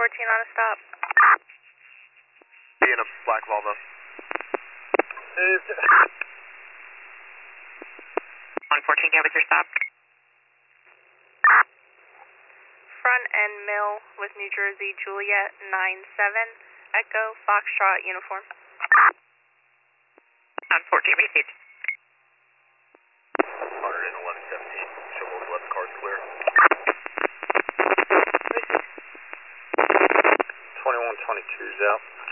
on a stop. Be in a black Volvo. 114, yeah, with your stop. Front end mill with New Jersey, Juliet 97, Echo, Foxtrot, uniform. On 14, received. 111-17, show me left car's clear. 2122's out.